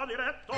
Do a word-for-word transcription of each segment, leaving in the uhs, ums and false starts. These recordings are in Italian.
diretto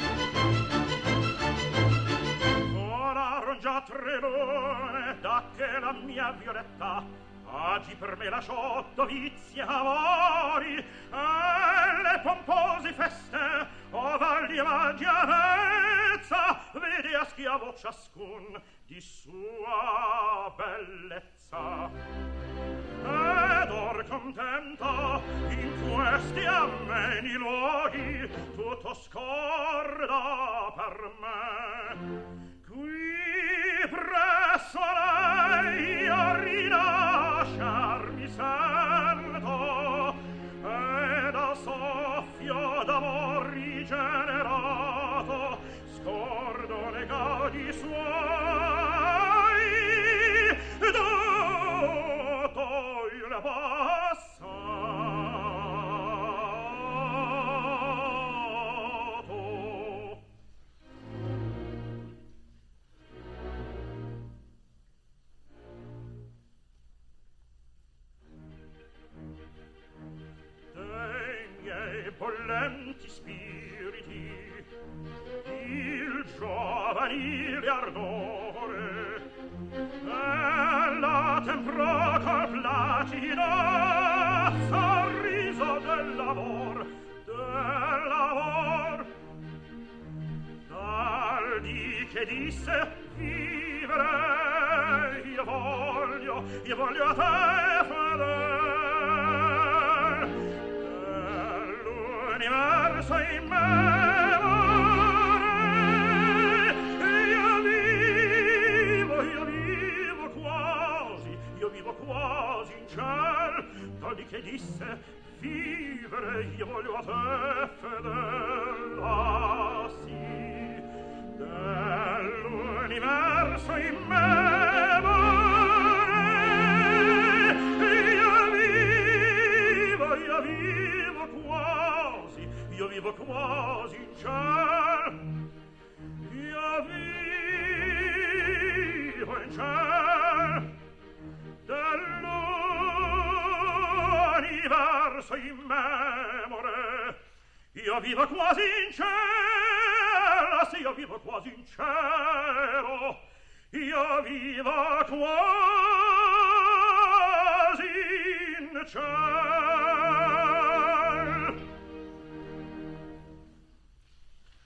ora rongia tremone da che la mia Violetta oggi per me lasciò dovizi amori e le pompose feste o valli e maggianezza vedi a schiavo ciascun di sua bellezza ed or contenta in questi ameni luoghi tutto scorda per me qui presso lei io rinascer mi sento ed al soffio d'amor rigenerato scordo le gaudi suoi tutto il passato dei miei bollenti spiriti il giovanile ardore e la temproca platida sorriso del lavor del lavor dal di che disse vivere io voglio io voglio a te fedel dell'universo in me quasi in ciel dal di che disse vivere io voglio a te fedel ah sì dell'universo in me io vivo io vivo quasi io vivo quasi in ciel io vivo in ciel dell'universo immemore io vivo quasi in cielo sì io vivo quasi in cielo io vivo quasi in cielo